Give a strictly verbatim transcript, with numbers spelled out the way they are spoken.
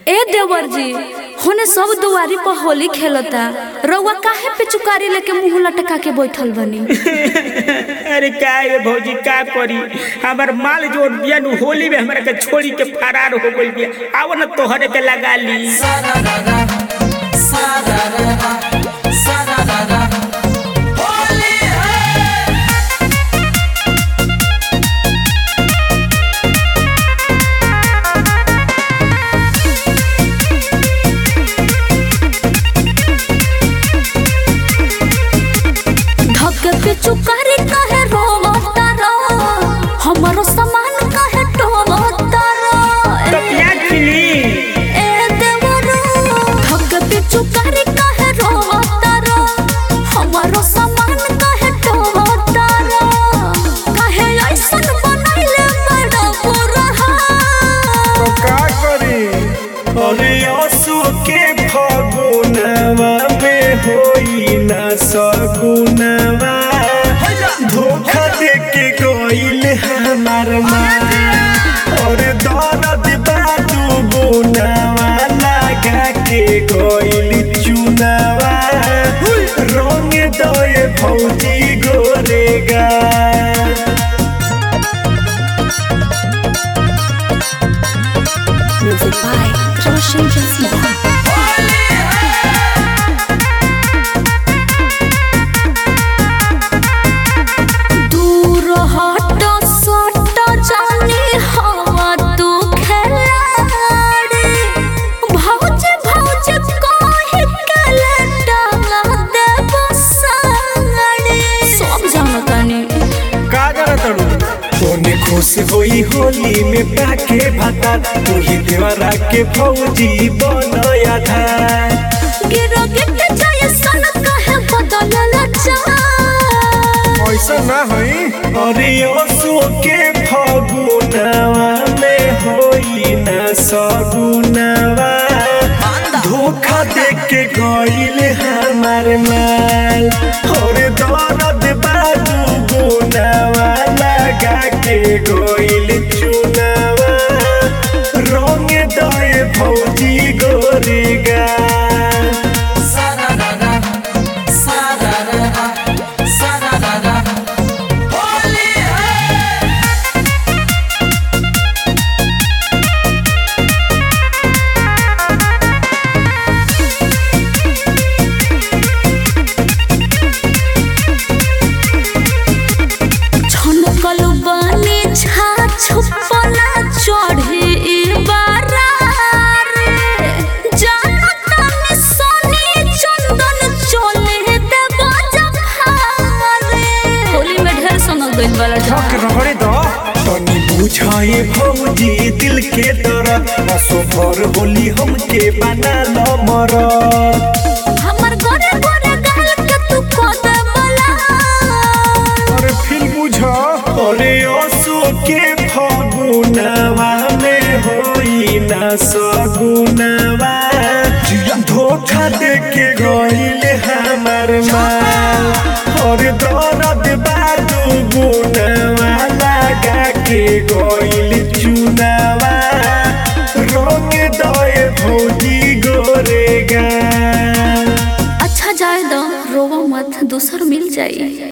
ए देवर जी होने सब दुआरी पर होली खेलता रउआ काहे पे चुकारी लेके मुंह लटका के बैठल बनी। अरे का ये भौजी का करी हमार माल जोड़ बिया नु होली में हमरा के छोड़ी के फरार हो गइल बिया। आव न तोहरे के लगा ली। चुकारी काहे रोवता रो हमरो सामान काहे टोवता रो तकिया खिली ए देवरो धक पे चुकारी काहे रोवता रो हमरो सामान काहे टोवता रो काहे ऐसन बनैले बड़ा पुरहा तो का करी अरे आंसू के फगुनवा में होई ना सगुनवा धोखा दे के गइल हमार माँ और दर्द बादू बुनावा लगा के गइल चुनावा रंग दए भौजी गोरेगा। म्यूजिक बाय रोशन जसीदा। खुश होई होली में पाके भाता तुही देवरा के फौजी बनया था गिरो गिट जाय सन कहे बदलला चा ऐसा ना होई अरे ओसो के फगुनवा में होई ना सगुनवा धोखा दे के गइल हमार माल और दर्द बादू गुनवा लगा के गइल चुनावा रंग दए भौजी गोरेगा। छुपना चढ़ी बारा रे जानता में सोनी चंदन चोले देबो जफारे होली में ढेर सुनो गइल वाला ठक रगड़े दो तनी बुझाए भौजी दिल के दर्द असो भर होली हमके बना ल मरद हमर गोरे गोरे गाल के तू को दे बला अरे फिर बुझा अरे असो के फगुनवा में होई ना सगुनवा धोखा दे के गइल हमार माल और दर्द बादू गुनवा लगा के गइल चुनावा रंग दए भौजी गोरेगा। अच्छा जाए दो रोवो मत दूसर मिल जाई।